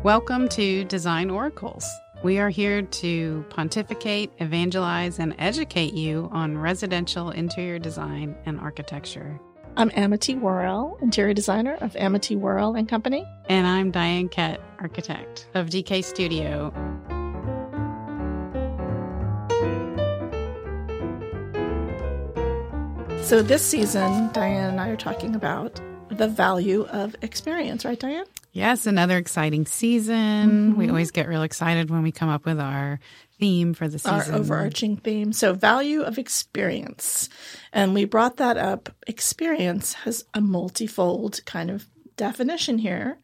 Welcome to Design Oracles. We are here to pontificate, evangelize, and educate you on residential interior design and architecture. I'm Amity Worrell, interior designer of Amity Worrell and Company. And I'm Diane Kett, architect of DK Studio. So this season, Diane and I are talking about the value of experience, right, Diane? Yes, another exciting season. Mm-hmm. We always get real excited when we come up with our theme for the season. Our overarching theme. So value of experience. And we brought that up. Experience has a multifold kind of definition here.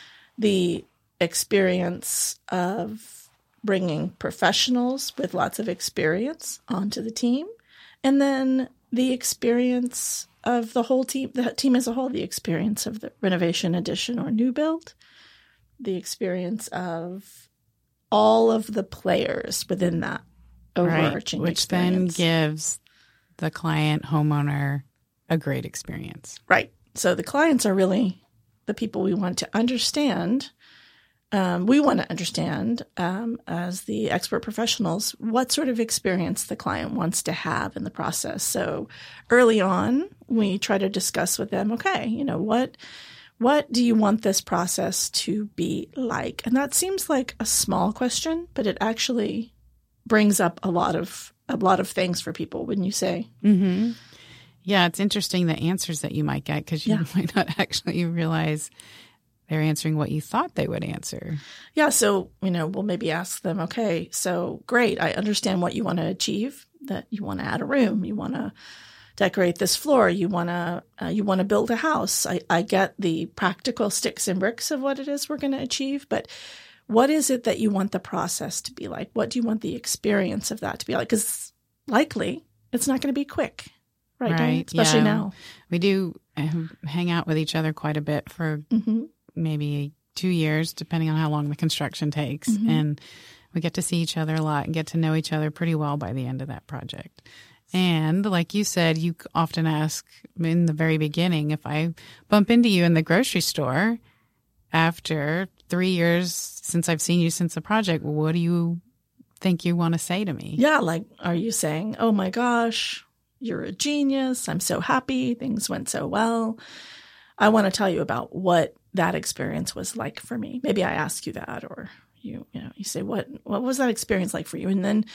The experience of bringing professionals with lots of experience onto the team. And then the experience of the whole team, the team as a whole, the experience of the renovation, addition, or new build, the experience of all of the players within that overarching which experience. Then gives the client, homeowner, a great experience. Right. So the clients are really the people we want to understand. We want to understand, as the expert professionals, what sort of experience the client wants to have in the process. So early on, we try to discuss with them, okay, what do you want this process to be like? And that seems like a small question, but it actually brings up a lot of things for people, wouldn't you say? Mm-hmm. Yeah, it's interesting the answers that you might get because you might not actually realize they're answering what you thought they would answer. Yeah. So, we'll maybe ask them, okay, so great. I understand what you want to achieve, that you want to add a room. You want to decorate this floor. You want to build a house. I get the practical sticks and bricks of what it is we're going to achieve, but what is it that you want the process to be like? What do you want the experience of that to be like? Because likely it's not going to be quick, right? Diane? Especially now. We do hang out with each other quite a bit for maybe 2 years, depending on how long the construction takes. Mm-hmm. And we get to see each other a lot and get to know each other pretty well by the end of that project. And like you said, you often ask in the very beginning, if I bump into you in the grocery store after 3 years since I've seen you since the project, what do you think you want to say to me? Yeah, like, are you saying, oh my gosh, you're a genius. I'm so happy. Things went so well. I want to tell you about what that experience was like for me. Maybe I ask you that, or you say, what was that experience like for you? And then,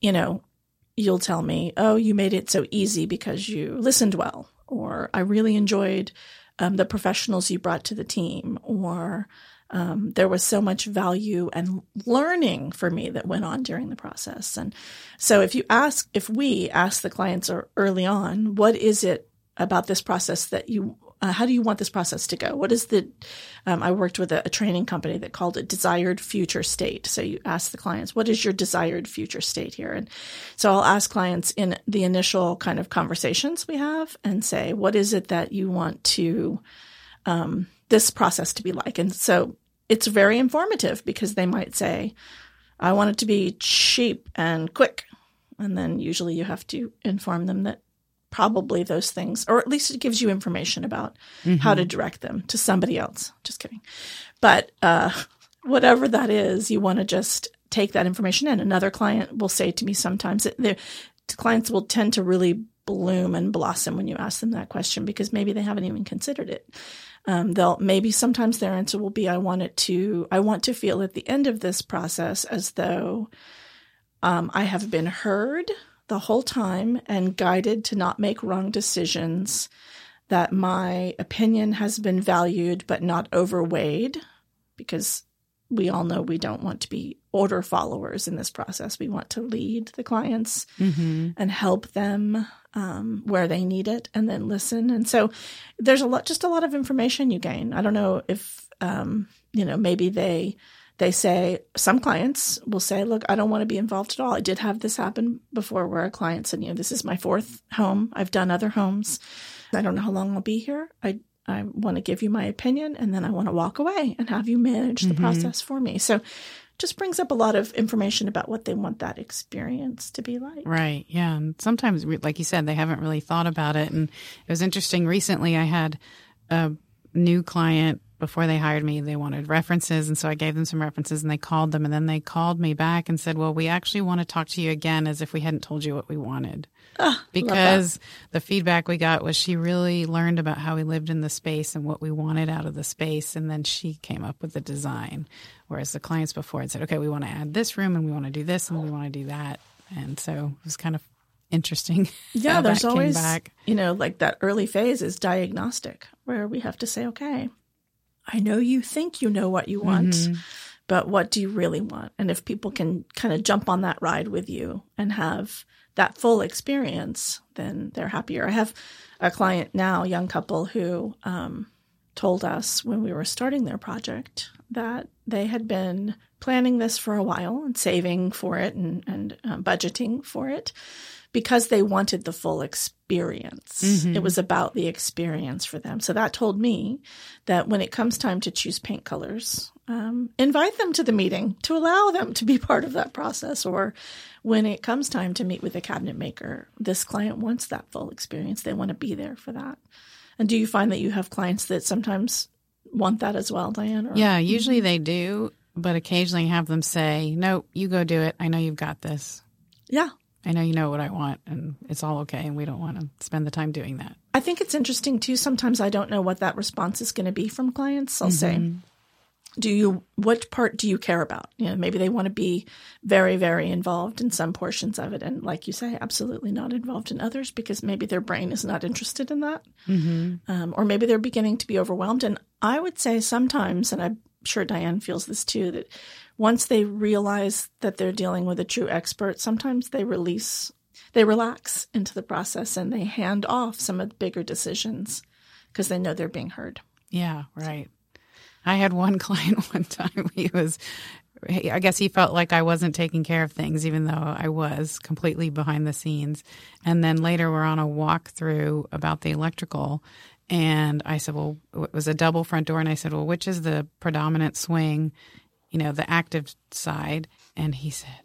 you'll tell me, oh, you made it so easy because you listened well, or I really enjoyed the professionals you brought to the team, or there was so much value and learning for me that went on during the process. And so if we ask the clients early on, what is it about this process that how do you want this process to go? What is I worked with a training company that called it desired future state. So you ask the clients, what is your desired future state here? And so I'll ask clients in the initial kind of conversations we have and say, what is it that you want to, this process to be like? And so it's very informative because they might say, I want it to be cheap and quick. And then usually you have to inform them that probably those things, or at least it gives you information about how to direct them to somebody else. Just kidding. But whatever that is, you want to just take that information in. Another client will say to me sometimes, the clients will tend to really bloom and blossom when you ask them that question because maybe they haven't even considered it. Sometimes their answer will be, I want to feel at the end of this process as though I have been heard the whole time and guided to not make wrong decisions, that my opinion has been valued but not overweighed, because we all know we don't want to be order followers in this process. We want to lead the clients and help them where they need it, and then listen. And so there's a lot of information you gain. I don't know if, maybe they say, some clients will say, look, I don't want to be involved at all. I did have this happen before where a client said, this is my fourth home. I've done other homes. I don't know how long I'll be here. I want to give you my opinion, and then I want to walk away and have you manage the process for me. So just brings up a lot of information about what they want that experience to be like. Right. Yeah. And sometimes, like you said, they haven't really thought about it. And it was interesting. Recently, I had a new client before they hired me, they wanted references. And so I gave them some references and they called them. And then they called me back and said, well, we actually want to talk to you again as if we hadn't told you what we wanted. Because the feedback we got was she really learned about how we lived in the space and what we wanted out of the space. And then she came up with the design. Whereas the clients before had said, okay, we want to add this room and we want to do this and we want to do that. And so it was kind of interesting. Yeah, there's always, like that early phase is diagnostic where we have to say, okay, I know you think you know what you want, but what do you really want? And if people can kind of jump on that ride with you and have that full experience, then they're happier. I have a client now, a young couple, who told us when we were starting their project that they had been planning this for a while and saving for it and budgeting for it because they wanted the full experience. It was about the experience for them. So that told me that when it comes time to choose paint colors, invite them to the meeting to allow them to be part of that process. Or when it comes time to meet with a cabinet maker, this client wants that full experience. They want to be there for that. And do you find that you have clients that sometimes want that as well, Diane? Or? Yeah, usually they do, but occasionally have them say, no, you go do it. I know you've got this. Yeah. I know you know what I want, and it's all okay, and we don't want to spend the time doing that. I think it's interesting, too. Sometimes I don't know what that response is going to be from clients. I'll say, what part do you care about? Maybe they want to be very, very involved in some portions of it. And like you say, absolutely not involved in others because maybe their brain is not interested in that. Or maybe they're beginning to be overwhelmed. And I would say sometimes, and I'm sure Diane feels this too, that once they realize that they're dealing with a true expert, sometimes they relax into the process and they hand off some of the bigger decisions because they know they're being heard. Yeah, right. I had one client one time, I guess he felt like I wasn't taking care of things, even though I was completely behind the scenes. And then later we're on a walkthrough about the electrical. And I said, well, it was a double front door. And I said, well, which is the predominant swing, the active side? And he said,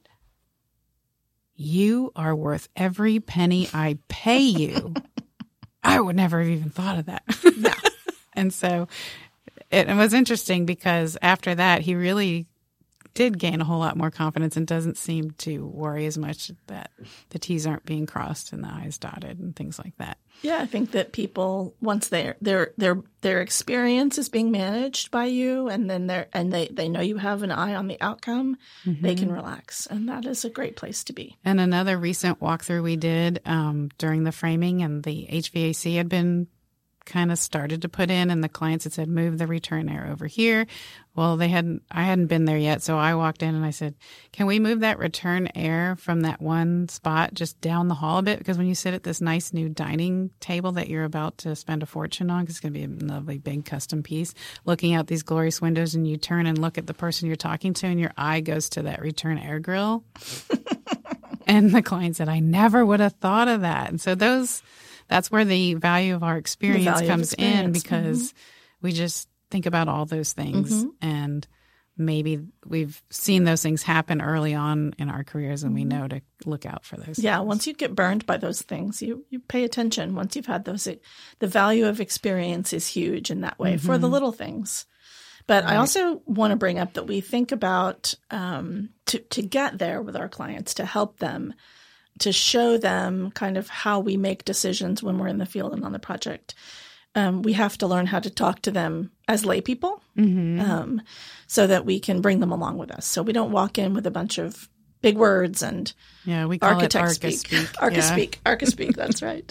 you are worth every penny I pay you. I would never have even thought of that. No. And so it was interesting because after that, he really did gain a whole lot more confidence and doesn't seem to worry as much that the T's aren't being crossed and the I's dotted and things like that. Yeah, I think that people, once their experience is being managed by you, and then they know you have an eye on the outcome, they can relax, and that is a great place to be. And another recent walkthrough we did during the framing, and the HVAC had been kind of started to put in, and the clients had said, move the return air over here. Well, I hadn't been there yet. So I walked in and I said, can we move that return air from that one spot just down the hall a bit? Because when you sit at this nice new dining table that you're about to spend a fortune on, because it's going to be a lovely big custom piece, looking out these glorious windows, and you turn and look at the person you're talking to and your eye goes to that return air grill. And the client said, I never would have thought of that. And so that's where the value of our experience comes in, because we just think about all those things. And maybe we've seen those things happen early on in our careers, and we know to look out for those things. Once you get burned by those things, you pay attention. Once you've had those, the value of experience is huge in that way for the little things. But I also want to bring up that we think about to get there with our clients, to help them, to show them kind of how we make decisions when we're in the field and on the project. We have to learn how to talk to them as lay people so that we can bring them along with us. So we don't walk in with a bunch of big words and we call it architect-speak. Architect-speak, that's right.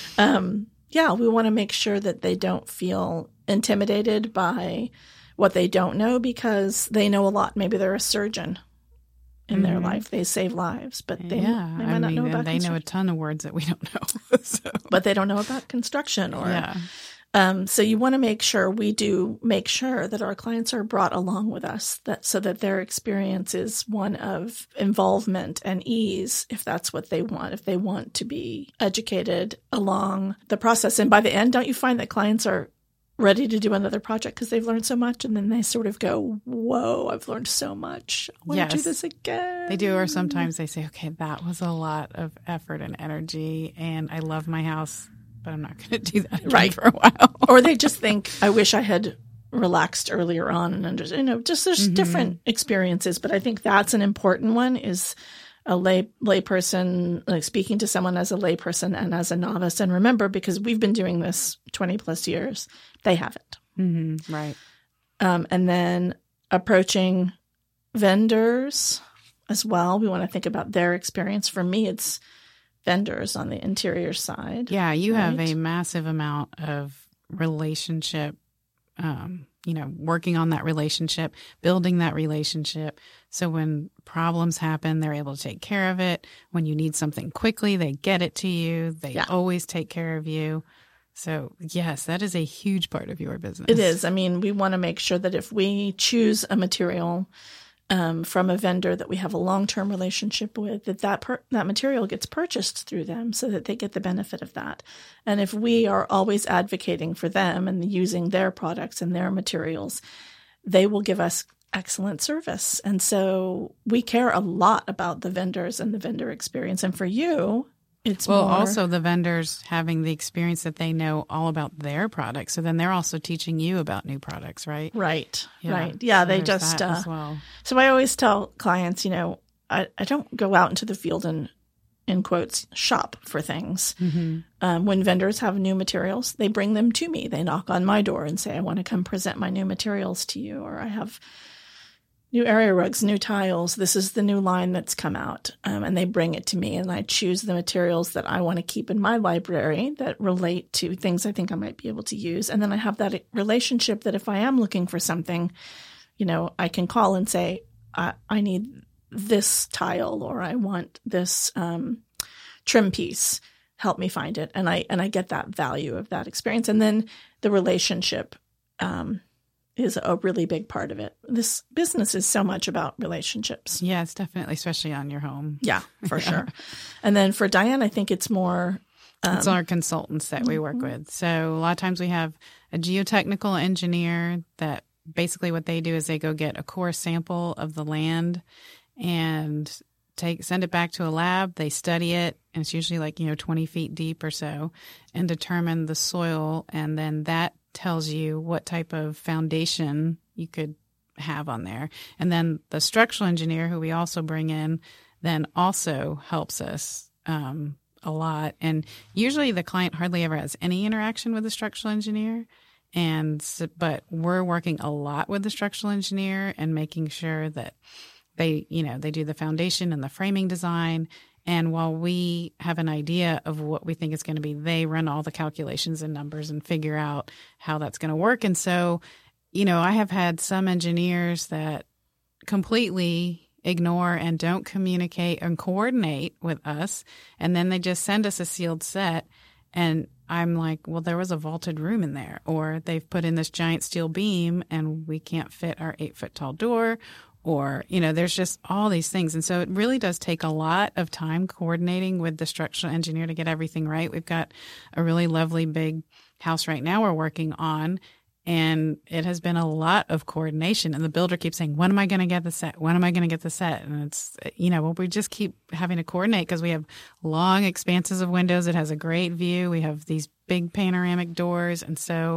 We want to make sure that they don't feel intimidated by what they don't know, because they know a lot. Maybe they're a surgeon in their life. They save lives, but they might not know about they know a ton of words that we don't know. But they don't know about construction or so you want to make sure that our clients are brought along with us, so that their experience is one of involvement and ease, if that's what they want, if they want to be educated along the process. And by the end, don't you find that clients are ready to do another project because they've learned so much, and then they sort of go, whoa, I've learned so much. I want to do this again. They do, or sometimes they say, okay, that was a lot of effort and energy, and I love my house, but I'm not going to do that again for a while. Or they just think, I wish I had relaxed earlier on and just there's different experiences. But I think that's an important one, is a layperson, like speaking to someone as a layperson and as a novice. And remember, because we've been doing this 20 plus years, they haven't. Mm-hmm. Right. And then approaching vendors as well. We want to think about their experience. For me, it's vendors on the interior side. Yeah, you have a massive amount of relationship, working on that relationship, building that relationship. So when problems happen, they're able to take care of it. When you need something quickly, they get it to you. They always take care of you. So yes, that is a huge part of your business. It is. I mean, we want to make sure that if we choose a material from a vendor that we have a long-term relationship with, that material gets purchased through them so that they get the benefit of that. And if we are always advocating for them and using their products and their materials, they will give us excellent service. And so we care a lot about the vendors and the vendor experience. And for you, it's also the vendors having the experience that they know all about their products. So then they're also teaching you about new products, right? Right. Yeah, so they just as well. So I always tell clients, I don't go out into the field and, in quotes, shop for things. Mm-hmm. When vendors have new materials, they bring them to me. They knock on my door and say, I want to come present my new materials to you, or I have new area rugs, new tiles. This is the new line that's come out. And they bring it to me, and I choose the materials that I want to keep in my library that relate to things I think I might be able to use. And then I have that relationship that if I am looking for something, I can call and say, I need this tile, or I want this trim piece. Help me find it. And I get that value of that experience. And then the relationship is a really big part of it. This business is so much about relationships. Yeah, it's definitely, especially on your home. Yeah, for sure. And then for Diane, I think it's more... it's our consultants that we work with. So a lot of times we have a geotechnical engineer that basically what they do is they go get a core sample of the land and send it back to a lab. They study it, and it's usually 20 feet deep or so, and determine the soil, and then that tells you what type of foundation you could have on there. And then the structural engineer, who we also bring in, then also helps us a lot. And usually the client hardly ever has any interaction with the structural engineer. But we're working a lot with the structural engineer and making sure that they do the foundation and the framing design. And while we have an idea of what we think it's going to be, they run all the calculations and numbers and figure out how that's going to work. And so, I have had some engineers that completely ignore and don't communicate and coordinate with us. And then they just send us a sealed set. And I'm like, well, there was a vaulted room in there, or they've put in this giant steel beam and we can't fit our 8-foot tall door. Or, there's just all these things. And so it really does take a lot of time coordinating with the structural engineer to get everything right. We've got a really lovely big house right now we're working on, and it has been a lot of coordination. And the builder keeps saying, when am I going to get the set? When am I going to get the set? And it's, we just keep having to coordinate because we have long expanses of windows. It has a great view. We have these big panoramic doors. And so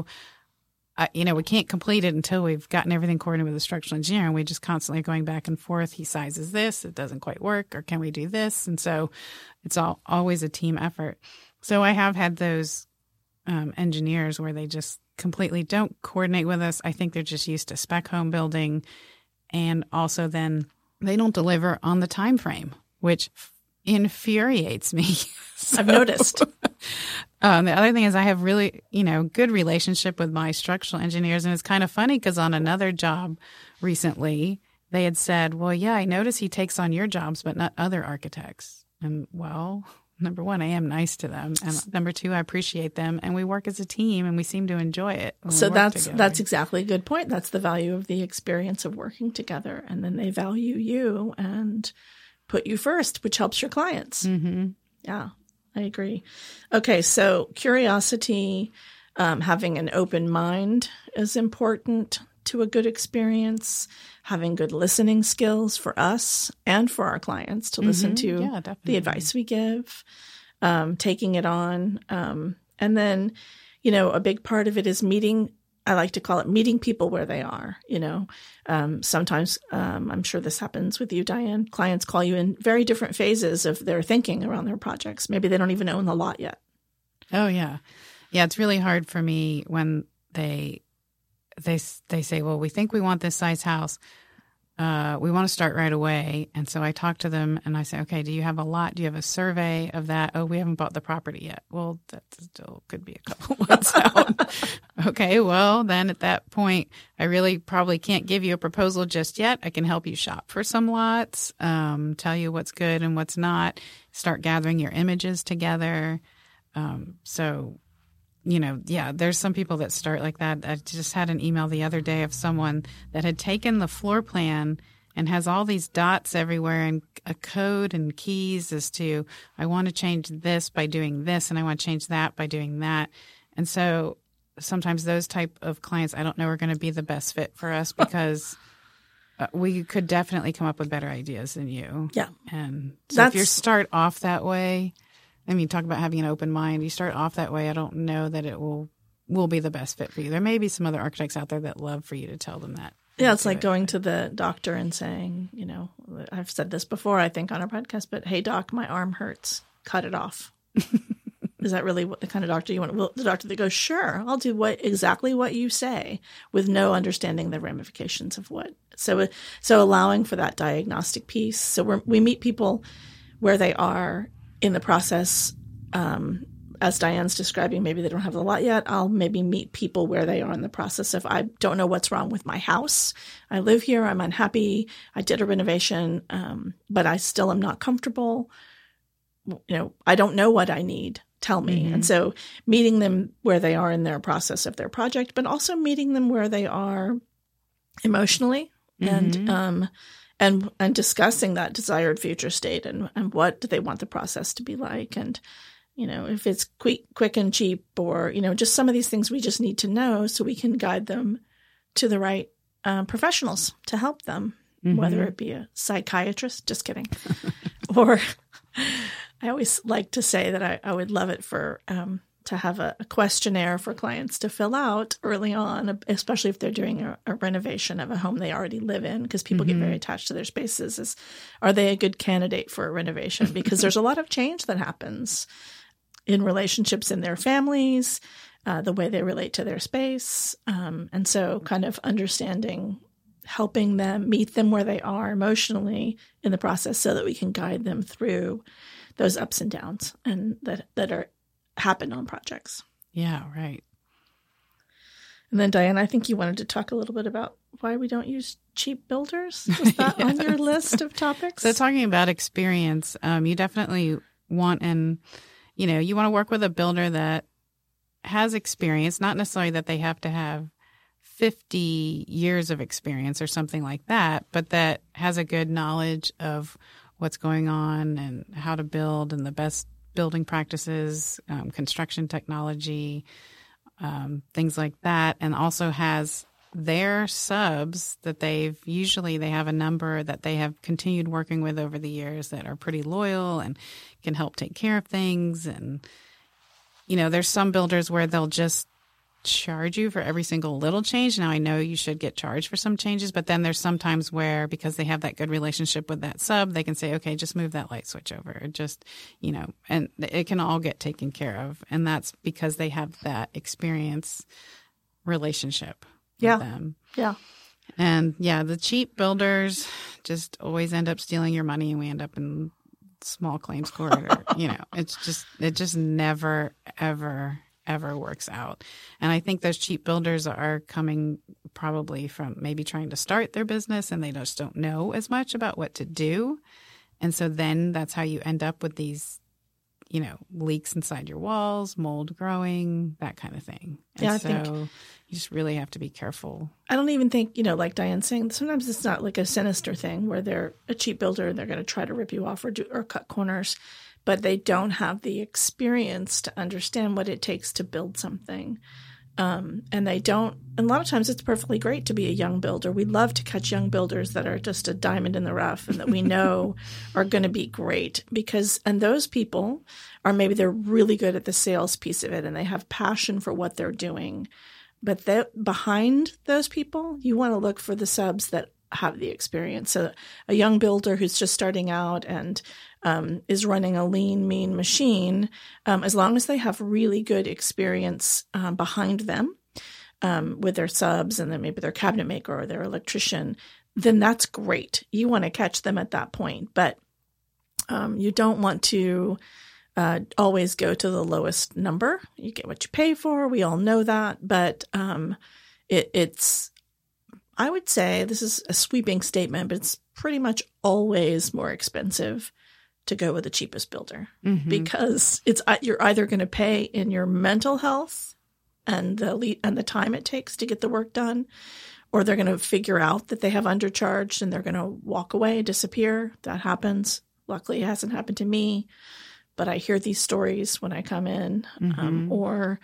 we can't complete it until we've gotten everything coordinated with the structural engineer, and we just constantly going back and forth. He sizes this, it doesn't quite work, or can we do this? And so it's always a team effort. So I have had those engineers where they just completely don't coordinate with us. I think they're just used to spec home building, and also then they don't deliver on the time frame, which infuriates me. So, I've noticed. The other thing is I have really, good relationship with my structural engineers. And it's kind of funny because on another job recently, they had said, well, yeah, I notice he takes on your jobs, but not other architects. And well, number one, I am nice to them. And number two, I appreciate them. And we work as a team and we seem to enjoy it. So that's exactly a good point. That's the value of the experience of working together. And then they value you and put you first, which helps your clients. Mm-hmm. Yeah, I agree. Okay, so curiosity, having an open mind is important to a good experience. Having good listening skills for us and for our clients to listen to the advice we give, taking it on. And then, a big part of it is meeting I like to call it meeting people where they are. Sometimes I'm sure this happens with you, Diane. Clients call you in very different phases of their thinking around their projects. Maybe they don't even own the lot yet. Oh, yeah. Yeah, it's really hard for me when they say, well, we think we want this size house. We want to start right away. And so I talk to them and I say, okay, do you have a lot? Do you have a survey of that? Oh, we haven't bought the property yet. Well, that still could be a couple months out. Okay, well, then at that point, I really probably can't give you a proposal just yet. I can help you shop for some lots, tell you what's good and what's not, start gathering your images together. There's some people that start like that. I just had an email the other day of someone that had taken the floor plan and has all these dots everywhere and a code and keys as to, I want to change this by doing this and I want to change that by doing that. And so sometimes those type of clients, I don't know, are going to be the best fit for us because we could definitely come up with better ideas than you. Yeah. And so if you start off that way, I mean, talk about having an open mind. You start off that way, I don't know that it will be the best fit for you. There may be some other architects out there that love for you to tell them that. Yeah, it's like going to the doctor and saying, I've said this before, I think, on our podcast, but hey, doc, my arm hurts. Cut it off. Is that really what the kind of doctor you want? Well, the doctor that goes, sure, I'll do exactly what you say, with no understanding the ramifications of what. So allowing for that diagnostic piece. So we meet people where they are in the process. As Diane's describing, maybe they don't have the lot yet. I'll maybe meet people where they are in the process of, I don't know what's wrong with my house. I live here. I'm unhappy. I did a renovation, but I still am not comfortable. I don't know what I need. Tell me. Mm-hmm. And so meeting them where they are in their process of their project, but also meeting them where they are emotionally, mm-hmm. and discussing that desired future state and what do they want the process to be like. And, if it's quick and cheap or, just some of these things we just need to know so we can guide them to the right professionals to help them, mm-hmm. whether it be a psychiatrist, just kidding, or I always like to say that I would love it for to have a questionnaire for clients to fill out early on, especially if they're doing a renovation of a home they already live in, because people mm-hmm. get very attached to their spaces. Are they a good candidate for a renovation? Because there's a lot of change that happens in relationships in their families, the way they relate to their space. And so kind of understanding, helping them, meet them where they are emotionally in the process so that we can guide them through those ups and downs and that happen on projects. Yeah, right. And then, Diane, I think you wanted to talk a little bit about why we don't use cheap builders. Was that yes. on your list of topics? So talking about experience, you definitely want you want to work with a builder that has experience, not necessarily that they have to have 50 years of experience or something like that, but that has a good knowledge of what's going on and how to build and the best building practices, construction technology, things like that, and also has their subs that they have a number that they have continued working with over the years that are pretty loyal and can help take care of things. And, there's some builders where they'll just charge you for every single little change. Now, I know you should get charged for some changes, but then there's sometimes where, because they have that good relationship with that sub, they can say, okay, just move that light switch over. Just, and it can all get taken care of. And that's because they have that experience relationship with them. Yeah. And the cheap builders just always end up stealing your money, and we end up in small claims court. Or, it just never, ever works out. And I think those cheap builders are coming probably from maybe trying to start their business and they just don't know as much about what to do. And so then that's how you end up with these, leaks inside your walls, mold growing, that kind of thing. And I think you just really have to be careful. I don't even think, like Diane's saying, sometimes it's not like a sinister thing where they're a cheap builder and they're going to try to rip you off or cut corners, but they don't have the experience to understand what it takes to build something. And a lot of times it's perfectly great to be a young builder. We love to catch young builders that are just a diamond in the rough and that we know are going to be great and those people are maybe they're really good at the sales piece of it and they have passion for what they're doing. But behind those people, you want to look for the subs that have the experience. So a young builder who's just starting out and is running a lean, mean machine, as long as they have really good experience behind them with their subs and then maybe their cabinet maker or their electrician, then that's great. You want to catch them at that point. But you don't want to always go to the lowest number. You get what you pay for. We all know that. But it's, I would say, this is a sweeping statement, but it's pretty much always more expensive to go with the cheapest builder because you're either going to pay in your mental health and the time it takes to get the work done, or they're going to figure out that they have undercharged and they're going to walk away, disappear. That happens. Luckily, it hasn't happened to me, but I hear these stories when I come in, or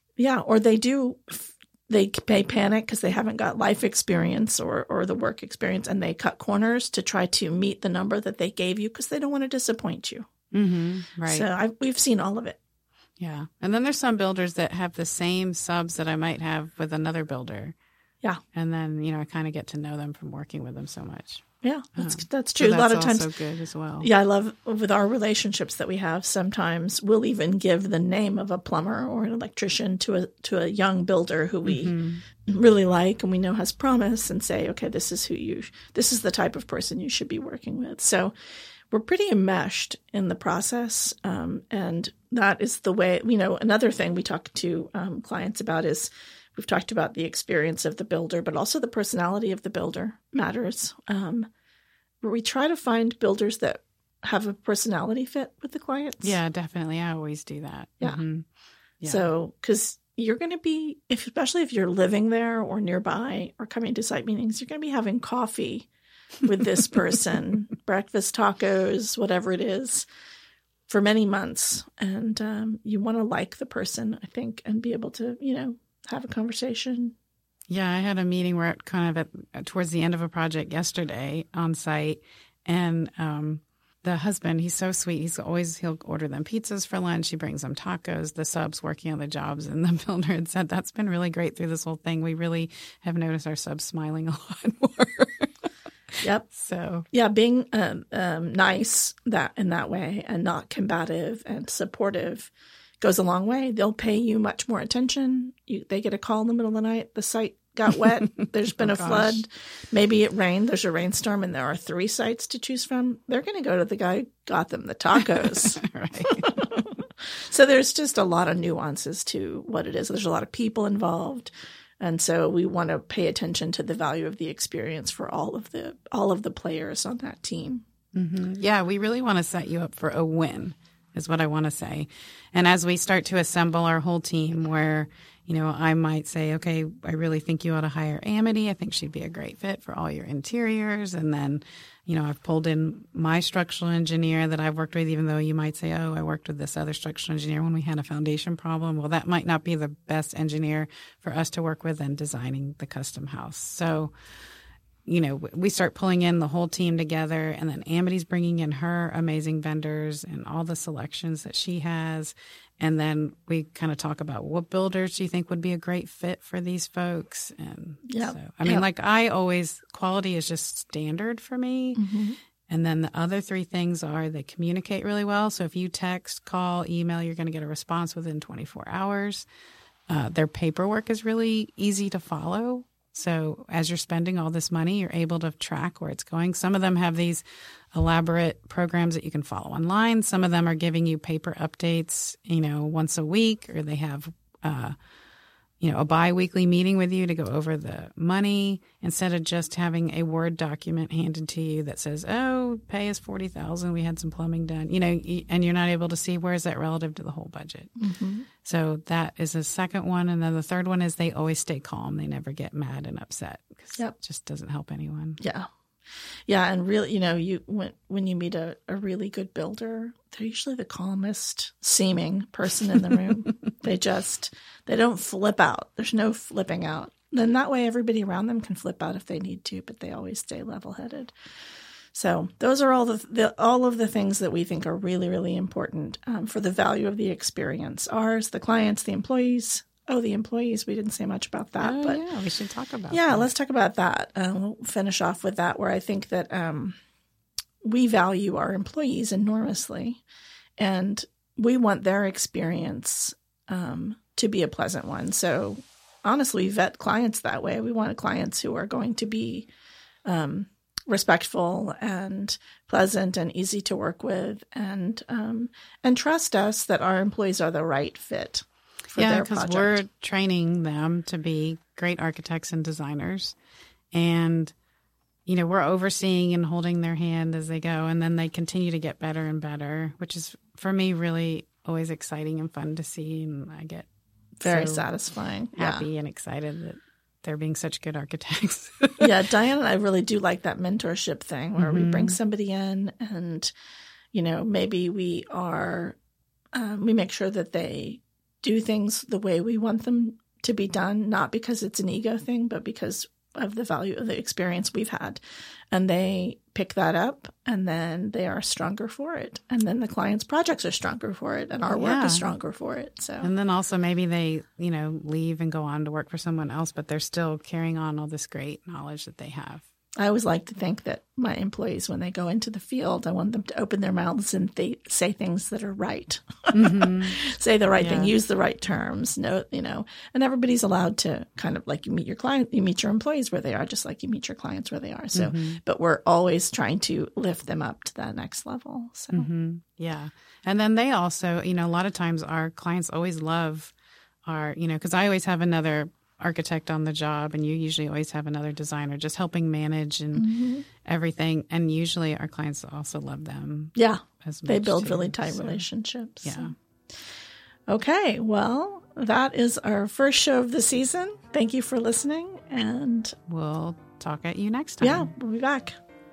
they panic because they haven't got life experience or the work experience, and they cut corners to try to meet the number that they gave you because they don't want to disappoint you. Right. So we've seen all of it. Yeah. And then there's some builders that have the same subs that I might have with another builder. Yeah. And then, I kind of get to know them from working with them so much. Yeah, that's true. So a lot of that's times, also good as well. Yeah, I love with our relationships that we have. Sometimes we'll even give the name of a plumber or an electrician to a young builder who we really like and we know has promise, and say, okay, this is the type of person you should be working with. So we're pretty enmeshed in the process, and that is the way. Another thing we talk to clients about is, we've talked about the experience of the builder, but also the personality of the builder matters. We try to find builders that have a personality fit with the clients. Yeah, definitely. I always do that. Yeah. Yeah. So, because you're going to be, especially if you're living there or nearby or coming to site meetings, you're going to be having coffee with this person, breakfast, tacos, whatever it is, for many months. And you want to like the person, I think, and be able to, have a conversation. Yeah, I had a meeting where towards the end of a project yesterday on site, and the husband, he's so sweet. He'll order them pizzas for lunch. He brings them tacos. The subs working on the jobs, and the builder had said that's been really great through this whole thing. We really have noticed our subs smiling a lot more. Yep. So yeah, being nice in that way and not combative and supportive goes a long way. They'll pay you much more attention. They get a call in the middle of the night. The site got wet. There's been a flood. Maybe it rained. There's a rainstorm, and there are 3 sites to choose from. They're going to go to the guy who got them the tacos. right. So there's just a lot of nuances to what it is. There's a lot of people involved. And so we want to pay attention to the value of the experience for all of the players on that team. Yeah, we really want to set you up for a win, is what I want to say. And as we start to assemble our whole team, where, I might say, okay, I really think you ought to hire Amity. I think she'd be a great fit for all your interiors. And then, I've pulled in my structural engineer that I've worked with, even though you might say, oh, I worked with this other structural engineer when we had a foundation problem. Well, that might not be the best engineer for us to work with in designing the custom house. So, we start pulling in the whole team together, and then Amity's bringing in her amazing vendors and all the selections that she has. And then we kind of talk about what builders do you think would be a great fit for these folks. And quality is just standard for me. And then the other 3 things are they communicate really well. So if you text, call, email, you're going to get a response within 24 hours. Their paperwork is really easy to follow. So as you're spending all this money, you're able to track where it's going. Some of them have these elaborate programs that you can follow online. Some of them are giving you paper updates, once a week, or they have, a bi-weekly meeting with you to go over the money instead of just having a Word document handed to you that says, oh, pay us $40,000. We had some plumbing done, and you're not able to see where is that relative to the whole budget. So that is a second one. And then the third one is they always stay calm. They never get mad and upset because it just doesn't help anyone. Yeah. Yeah. And really, when you meet a really good builder, they're usually the calmest seeming person in the room. They don't flip out. There's no flipping out. Then that way everybody around them can flip out if they need to, but they always stay level-headed. So those are all of the things that we think are really, really important for the value of the experience. Ours, the clients, the employees, Oh, the employees. We didn't say much about that. Oh, but yeah, we should talk about yeah, that. let's talk about that. We'll finish off with that, where I think that we value our employees enormously, and we want their experience to be a pleasant one. So honestly, we vet clients that way. We want clients who are going to be respectful and pleasant and easy to work with, and trust us that our employees are the right fit for their project. Yeah, because we're training them to be great architects and designers, and we're overseeing and holding their hand as they go, and then they continue to get better and better, which is for me really always exciting and fun to see, and I get very so satisfying, happy and excited that they're being such good architects. Yeah, Diane and I really do like that mentorship thing where we bring somebody in, and maybe we make sure that they do things the way we want them to be done, not because it's an ego thing, but because of the value of the experience we've had. And they pick that up, and then they are stronger for it. And then the client's projects are stronger for it, and our work is stronger for it. So, and then also maybe they, leave and go on to work for someone else, but they're still carrying on all this great knowledge that they have. I always like to think that my employees, when they go into the field, I want them to open their mouths and they say things that are right. Say the right thing, use the right terms. And everybody's allowed to kind of, like, you meet your employees where they are, just like you meet your clients where they are. So, but we're always trying to lift them up to that next level. So, yeah. And then they also, a lot of times our clients always love our, because I always have another architect on the job, and you usually always have another designer just helping manage and everything. And usually our clients also love them. Yeah. As much they build too, really tight relationships. Yeah. So. Okay. Well, that is our first show of the season. Thank you for listening, and we'll talk at you next time. Yeah, we'll be back.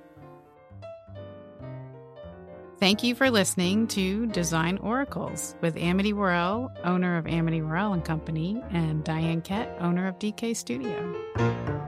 Thank you for listening to Design Oracles with Amity Worrell, owner of Amity Worrell & Company, and Diane Kett, owner of DK Studio.